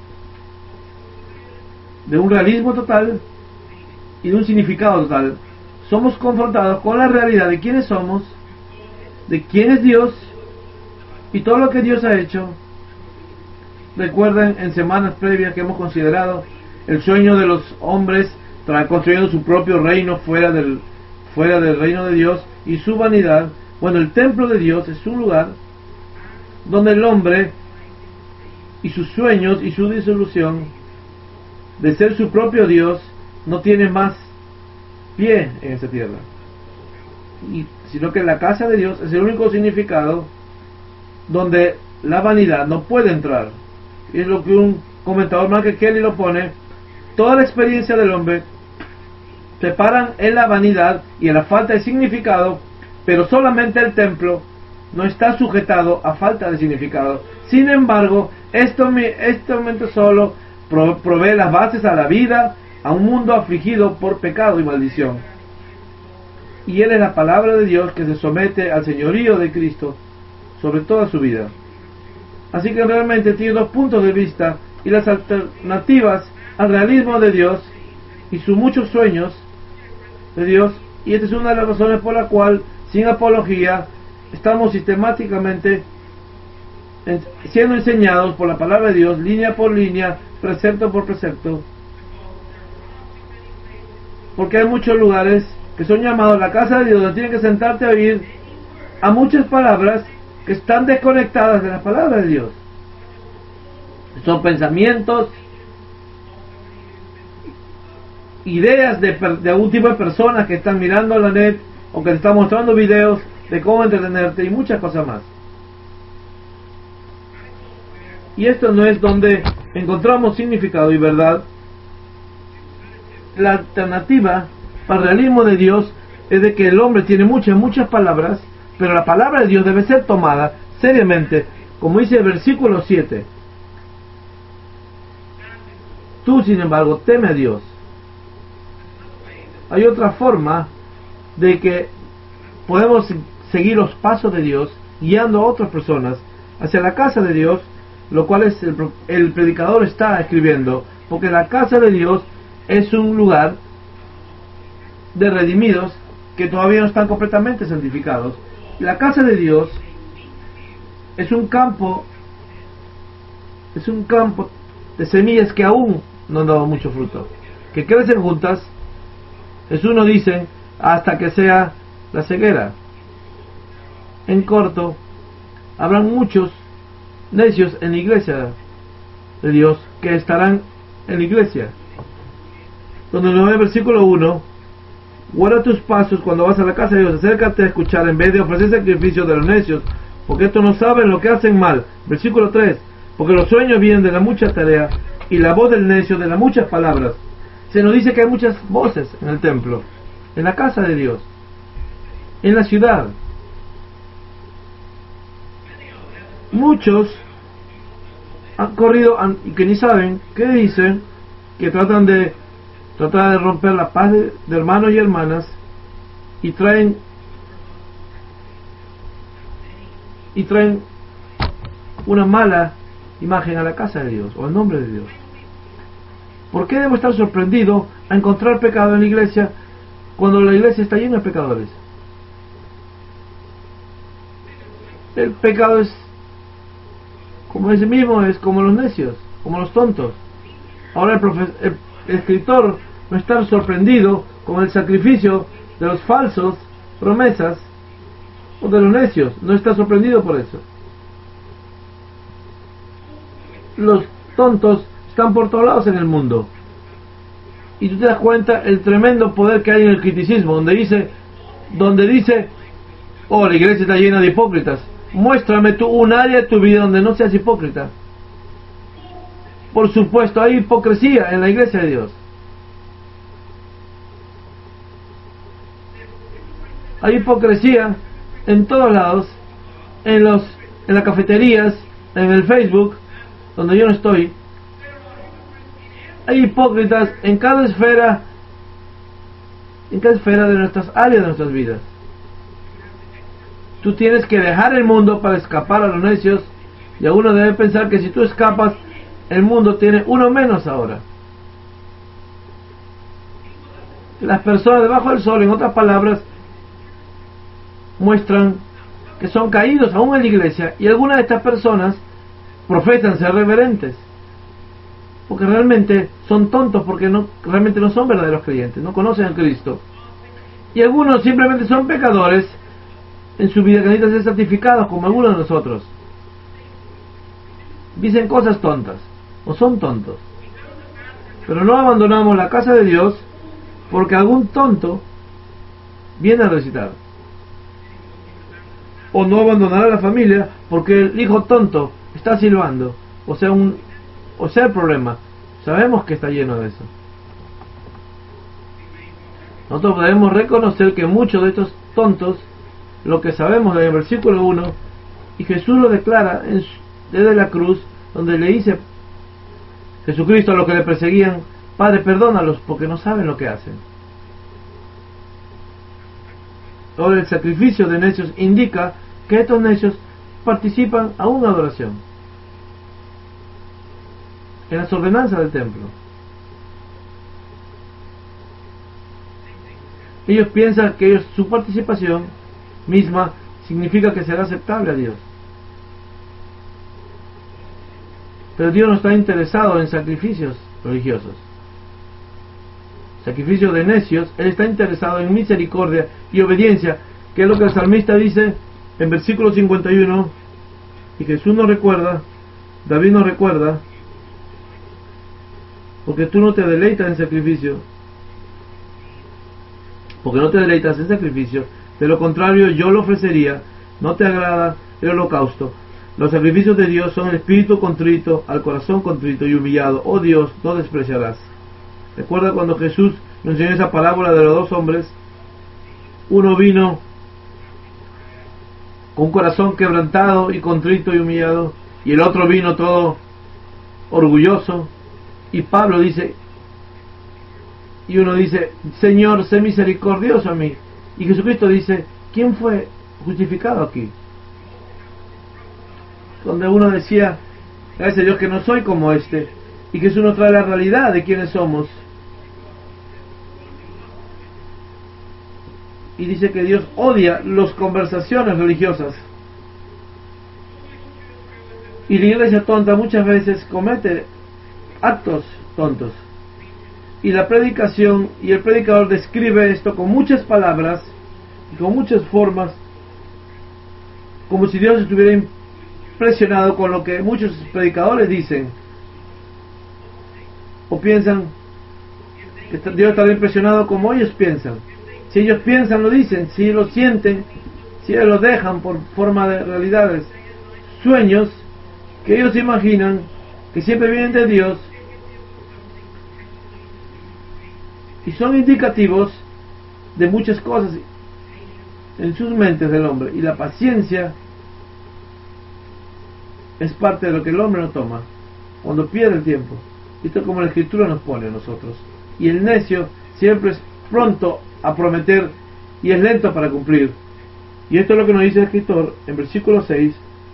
de un realismo total y de un significado total. Somos confrontados con la realidad de quiénes somos, de quién es Dios y todo lo que Dios ha hecho. Recuerden en semanas previas que hemos considerado el sueño de los hombres construyendo su propio reino fuera del fuera del reino de Dios y su vanidad. Bueno, el templo de Dios es un lugar donde el hombre y sus sueños y su disolución de ser su propio Dios no tiene más pie en esa tierra, y sino que la casa de Dios es el único significado donde la vanidad no puede entrar. Y es lo que un comentador, Michael Kelly, lo pone: toda la experiencia del hombre se paran en la vanidad y en la falta de significado, pero solamente el templo no está sujetado a falta de significado. Sin embargo, esto, este momento solo provee las bases a la vida, a un mundo afligido por pecado y maldición. Y Él es la palabra de Dios que se somete al señorío de Cristo sobre toda su vida. Así que realmente tiene dos puntos de vista, y las alternativas al realismo de Dios y sus muchos sueños de Dios. Y esta es una de las razones por la cual, sin apología, estamos sistemáticamente en, siendo enseñados por la palabra de Dios, línea por línea, precepto por precepto, porque hay muchos lugares que son llamados la casa de Dios, donde tienes que sentarte a oír a muchas palabras que están desconectadas de la palabra de Dios. Son pensamientos, ideas de, de algún tipo de personas que están mirando la net o que te están mostrando videos de cómo entretenerte y muchas cosas más. Y esto no es donde encontramos significado y verdad. La alternativa para el realismo de Dios es de que el hombre tiene muchas, muchas palabras, pero la palabra de Dios debe ser tomada seriamente, como dice el versículo siete. Tú, sin embargo, teme a Dios. Hay otra forma de que podemos seguir los pasos de Dios, guiando a otras personas hacia la casa de Dios, lo cual es el, el predicador está escribiendo, porque la casa de Dios es un lugar de redimidos que todavía no están completamente santificados. Y la casa de Dios es un campo, es un campo de semillas que aún no han dado mucho fruto, que crecen juntas. Jesús nos dice, hasta que sea la ceguera. En corto, habrán muchos necios en la iglesia de Dios que estarán en la iglesia, donde nos ve el versículo uno: guarda tus pasos cuando vas a la casa de Dios, acércate a escuchar en vez de ofrecer sacrificios de los necios, porque estos no saben lo que hacen mal. Versículo tres: porque los sueños vienen de la mucha tarea, y la voz del necio de las muchas palabras. Se nos dice que hay muchas voces en el templo, en la casa de Dios, en la ciudad. Muchos han corrido y que ni saben qué dicen, que tratan de tratar de romper la paz de, de hermanos y hermanas, y traen y traen una mala imagen a la casa de Dios o al nombre de Dios. ¿Por qué debo estar sorprendido a encontrar pecado en la iglesia cuando la iglesia está llena de pecadores? El pecado es, como ese mismo, es como los necios, como los tontos. Ahora el, profe, el, el escritor no está sorprendido con el sacrificio de los falsos promesas o de los necios, no está sorprendido por eso. Los tontos están por todos lados en el mundo, y tú te das cuenta el tremendo poder que hay en el criticismo, donde dice donde dice oh, la iglesia está llena de hipócritas. Muéstrame tú un área de tu vida donde no seas hipócrita. Por supuesto, hay hipocresía en la iglesia de Dios. Hay hipocresía en todos lados, en los en las cafeterías, en el Facebook, donde yo no estoy. Hay hipócritas en cada esfera, en cada esfera de nuestras áreas de nuestras vidas. Tú tienes que dejar el mundo para escapar a los necios, y alguno debe pensar que si tú escapas, el mundo tiene uno menos ahora. Las personas debajo del sol, en otras palabras, muestran que son caídos aún en la iglesia, y algunas de estas personas profesan ser reverentes, porque realmente son tontos, porque no realmente no son verdaderos creyentes, no conocen a Cristo. Y algunos simplemente son pecadores en su vida que necesitan ser santificados como algunos de nosotros. Dicen cosas tontas, o son tontos. Pero no abandonamos la casa de Dios porque algún tonto viene a recitar. O no abandonar a la familia porque el hijo tonto está silbando. O sea, un, o sea el problema. Sabemos que está lleno de eso. Nosotros debemos reconocer que muchos de estos tontos, lo que sabemos del versículo uno, y Jesús lo declara en, desde la cruz, donde le dice Jesucristo a los que le perseguían: Padre, perdónalos porque no saben lo que hacen. Ahora, el sacrificio de necios indica que estos necios participan a una adoración en las ordenanzas del templo. Ellos piensan que ellos, su participación misma significa que será aceptable a Dios. Pero Dios no está interesado en sacrificios religiosos, sacrificios de necios. Él está interesado en misericordia y obediencia, que es lo que el salmista dice en versículo cincuenta y uno, y Jesús nos recuerda, David nos recuerda: porque tú no te deleitas en sacrificio, porque no te deleitas en sacrificio, de lo contrario yo lo ofrecería. No te agrada el holocausto. Los sacrificios de Dios son el espíritu contrito, al corazón contrito y humillado. Oh Dios, no despreciarás. Recuerda cuando Jesús nos enseñó esa parábola de los dos hombres. Uno vino con un corazón quebrantado y contrito y humillado, y el otro vino todo orgulloso. Y Pablo dice, y uno dice: Señor, sé misericordioso a mí. Y Jesucristo dice: ¿quién fue justificado aquí? Donde uno decía: gracias a Dios que no soy como este. Y Jesús nos trae la realidad de quiénes somos. Y dice que Dios odia las conversaciones religiosas. Y la iglesia tonta muchas veces comete actos tontos. Y la predicación y el predicador describe esto con muchas palabras y con muchas formas, como si Dios estuviera impresionado con lo que muchos predicadores dicen, o piensan que Dios está impresionado como ellos piensan. Si ellos piensan, lo dicen. Si lo sienten, si ellos lo dejan por forma de realidades, sueños que ellos imaginan, que siempre vienen de Dios, y son indicativos de muchas cosas en sus mentes del hombre. Y la paciencia es parte de lo que el hombre no toma cuando pierde el tiempo. Esto es como la Escritura nos pone a nosotros. Y el necio siempre es pronto a prometer y es lento para cumplir. Y esto es lo que nos dice el escritor en versículo seis: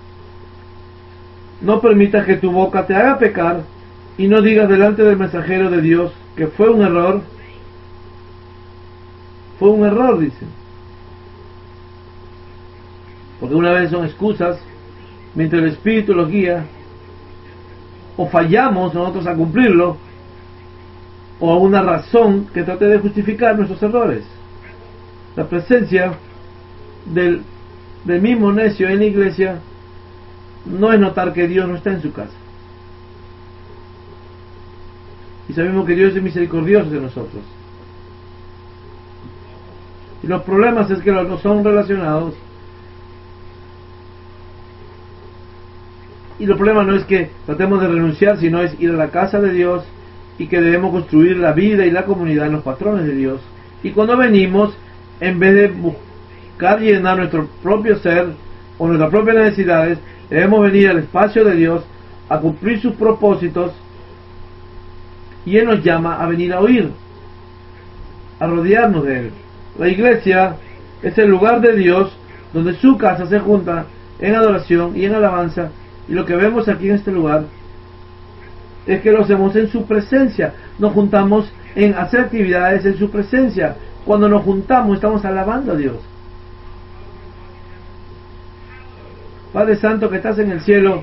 no permitas que tu boca te haga pecar, y no digas delante del mensajero de Dios que fue un error. Fue un error, dicen. Porque una vez son excusas, mientras el Espíritu los guía, o fallamos nosotros a cumplirlo, o a una razón que trate de justificar nuestros errores. La presencia del, del mismo necio en la iglesia no es notar que Dios no está en su casa. Y sabemos que Dios es misericordioso de nosotros. Y los problemas es que los no son relacionados. Y los problemas no es que tratemos de renunciar, sino es ir a la casa de Dios, y que debemos construir la vida y la comunidad en los patrones de Dios. Y cuando venimos, en vez de buscar llenar nuestro propio ser o nuestras propias necesidades, debemos venir al espacio de Dios a cumplir sus propósitos, y Él nos llama a venir a oír, a rodearnos de Él. La iglesia es el lugar de Dios donde su casa se junta en adoración y en alabanza, y lo que vemos aquí en este lugar es que lo hacemos en su presencia. Nos juntamos en hacer actividades en su presencia. Cuando nos juntamos estamos alabando a Dios. Padre Santo que estás en el cielo,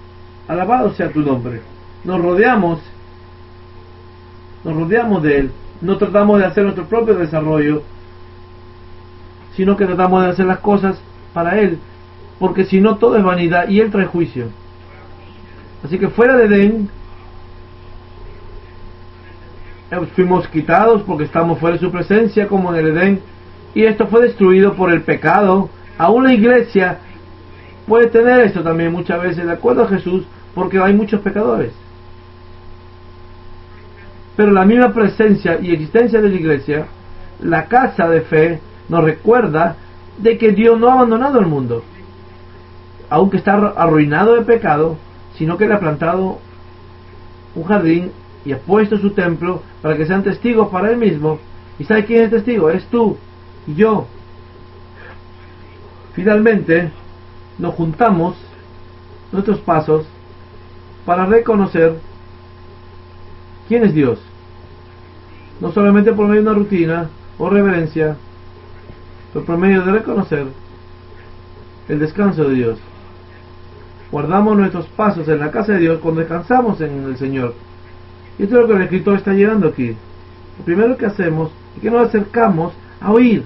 alabado sea tu nombre. Nos rodeamos, nos rodeamos de Él, no tratamos de hacer nuestro propio desarrollo, sino que tratamos de hacer las cosas para Él, porque si no todo es vanidad y Él trae juicio. Así que fuera de Edén fuimos quitados porque estamos fuera de su presencia, como en el Edén, y esto fue destruido por el pecado. Aún la iglesia puede tener esto también muchas veces, de acuerdo a Jesús, porque hay muchos pecadores. Pero la misma presencia y existencia de la iglesia, la casa de fe, nos recuerda de que Dios no ha abandonado el mundo, aunque está arruinado de pecado, sino que le ha plantado un jardín y ha puesto su templo para que sean testigos para Él mismo. ¿Y sabe quién es testigo? Es tú y yo. Finalmente, nos juntamos nuestros pasos para reconocer quién es Dios, no solamente por medio de una rutina o reverencia, pero por medio de reconocer el descanso de Dios. Guardamos nuestros pasos en la casa de Dios cuando descansamos en el Señor. Y esto es lo que el escritor está llegando aquí. Lo primero que hacemos es que nos acercamos a oír.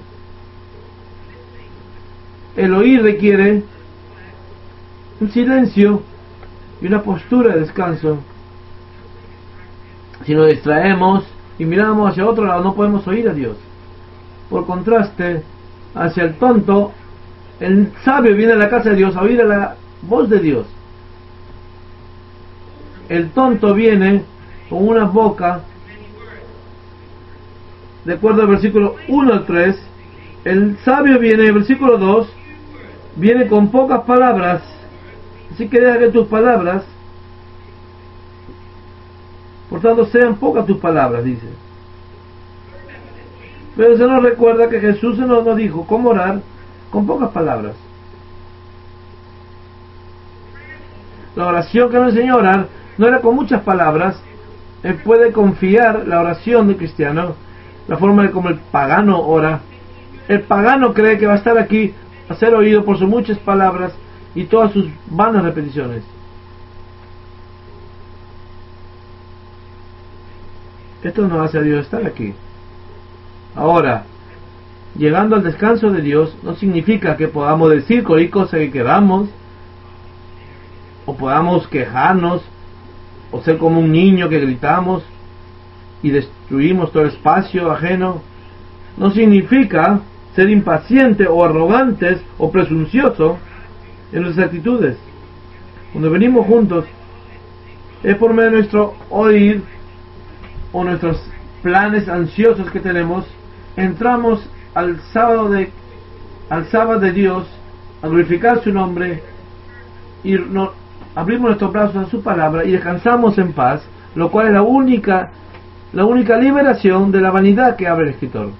El oír requiere un silencio y una postura de descanso. Si nos distraemos y miramos hacia otro lado, no podemos oír a Dios. Por contraste, hacia el tonto, el sabio viene a la casa de Dios a oír a la voz de Dios. El tonto viene con una boca, de acuerdo al versículo uno al tres. El sabio viene, el versículo dos, viene con pocas palabras. Así que deja que tus palabras, por tanto, sean pocas tus palabras, dice. Pero se nos recuerda que Jesús se nos dijo cómo orar con pocas palabras. La oración que nos enseñó a orar no era con muchas palabras. Él puede confiar la oración del cristiano, la forma de como el pagano ora. El pagano cree que va a estar aquí a ser oído por sus muchas palabras y todas sus vanas repeticiones. Esto no hace a Dios estar aquí. Ahora, llegando al descanso de Dios no significa que podamos decir cualquier cosa que queramos, o podamos quejarnos, o ser como un niño que gritamos y destruimos todo el espacio ajeno. No significa ser impaciente o arrogantes o presuncioso en nuestras actitudes. Cuando venimos juntos es por medio de nuestro oír o nuestros planes ansiosos que tenemos. Entramos al sábado de al sábado de Dios a glorificar su nombre y nos abrimos nuestros brazos a su palabra y descansamos en paz, lo cual es la única la única liberación de la vanidad que habla el escritor.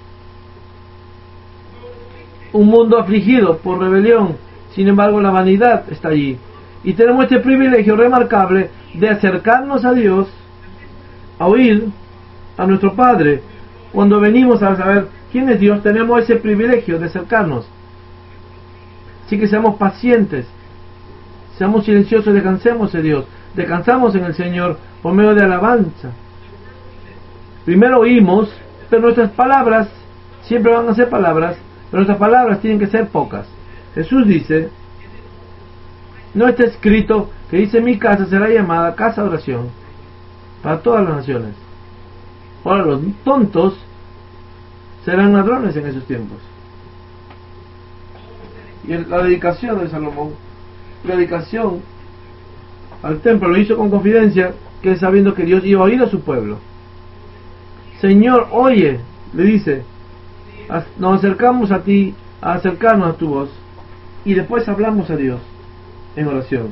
Un mundo afligido por rebelión, sin embargo la vanidad está allí, y tenemos este privilegio remarcable de acercarnos a Dios, a oír a nuestro Padre. Cuando venimos a saber quién es Dios, tenemos ese privilegio de acercarnos. Así que seamos pacientes, seamos silenciosos, descansemos en Dios, descansamos en el Señor por medio de alabanza. Primero oímos, pero nuestras palabras siempre van a ser palabras, pero nuestras palabras tienen que ser pocas. Jesús dice, no está escrito que dice mi casa será llamada casa de oración para todas las naciones. Ahora los tontos serán ladrones en esos tiempos. Y la dedicación de Salomón, la dedicación al templo, lo hizo con confidencia, que sabiendo que Dios iba a oír a su pueblo. Señor, oye, le dice, nos acercamos a ti, a acercarnos a tu voz, y después hablamos a Dios en oración.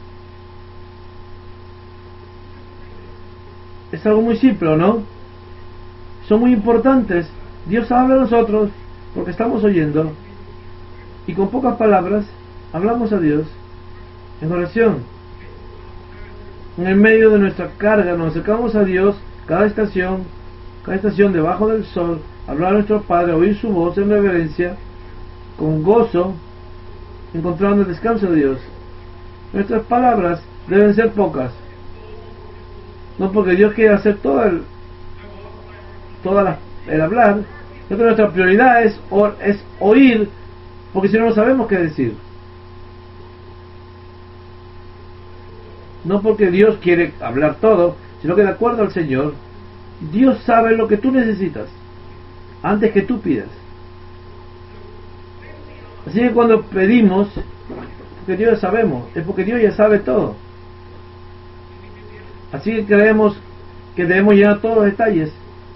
Es algo muy simple, ¿no? Son muy importantes. Dios habla a nosotros porque estamos oyendo, y con pocas palabras hablamos a Dios en oración. En el medio de nuestra carga nos acercamos a Dios cada estación, cada estación debajo del sol, hablar a nuestro Padre, oír su voz en reverencia, con gozo, encontrando el descanso de Dios. Nuestras palabras deben ser pocas, no porque Dios quiere hacer todo el, todas las, el hablar. Entonces nuestra prioridad es, o, es oír, porque si no, no sabemos qué decir. No porque Dios quiere hablar todo, sino que de acuerdo al Señor, Dios sabe lo que tú necesitas antes que tú pidas. Así que cuando pedimos, porque Dios ya sabemos, es porque Dios ya sabe todo. Así que creemos que debemos llenar todos los detalles.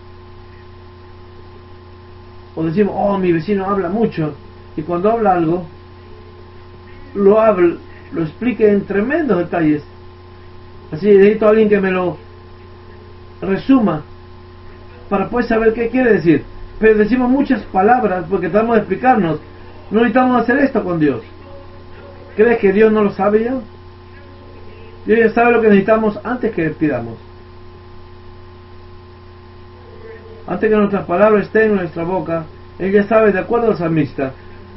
O decimos, oh, mi vecino habla mucho, y cuando habla algo, lo habla, lo explique en tremendos detalles. Así que necesito a alguien que me lo resuma para poder saber qué quiere decir. Pero decimos muchas palabras porque tratamos de explicarnos. No necesitamos hacer esto con Dios. ¿Crees que Dios no lo sabe ya? Dios ya sabe lo que necesitamos antes que pidamos. Antes que nuestras palabras estén en nuestra boca, Él ya sabe, de acuerdo al salmista.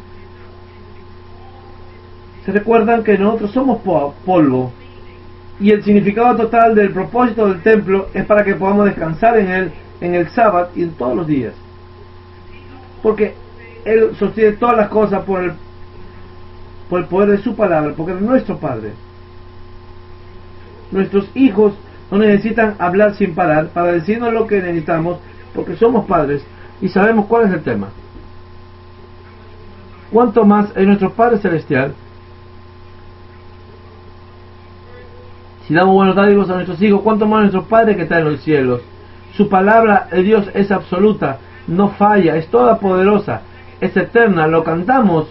Se recuerdan que nosotros somos polvo, y el significado total del propósito del templo es para que podamos descansar en Él en el sábado y en todos los días, porque Él sostiene todas las cosas por el, por el poder de su palabra, porque es nuestro Padre. Nuestros hijos no necesitan hablar sin parar para decirnos lo que necesitamos, porque somos padres y sabemos cuál es el tema. Cuanto más es nuestro Padre Celestial. Si damos buenos dádivos a nuestros hijos, cuánto más nuestro Padre que está en los cielos. Su palabra de Dios es absoluta, no falla, es toda poderosa, es eterna. Lo cantamos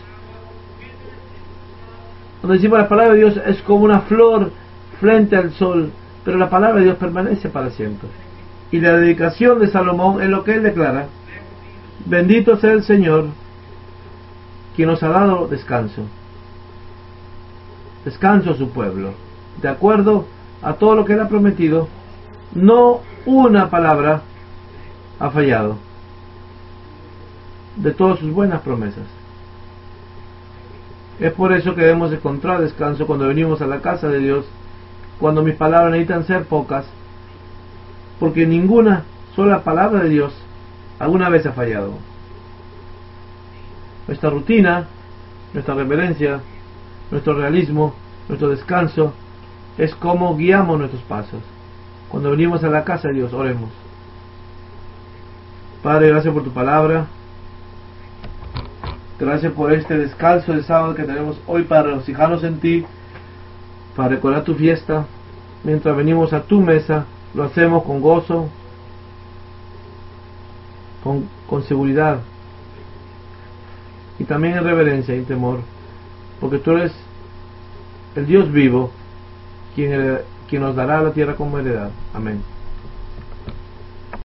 cuando decimos la palabra de Dios es como una flor frente al sol, pero la palabra de Dios permanece para siempre. Y la dedicación de Salomón es lo que él declara: bendito sea el Señor, quien nos ha dado descanso. Descanso a su pueblo, de acuerdo a todo lo que él ha prometido. No una palabra ha fallado de todas sus buenas promesas. Es por eso que debemos encontrar descanso cuando venimos a la casa de Dios, cuando mis palabras necesitan ser pocas, porque ninguna sola palabra de Dios alguna vez ha fallado. Nuestra rutina, nuestra reverencia, nuestro realismo, nuestro descanso es como guiamos nuestros pasos. Cuando venimos a la casa de Dios, oremos. Padre, gracias por tu palabra. Gracias por este descanso de sábado que tenemos hoy para regocijarnos en ti, para recordar tu fiesta. Mientras venimos a tu mesa, lo hacemos con gozo, con, con seguridad y también en reverencia y en temor, porque tú eres el Dios vivo, quien, quien nos dará la tierra como heredad. Amén.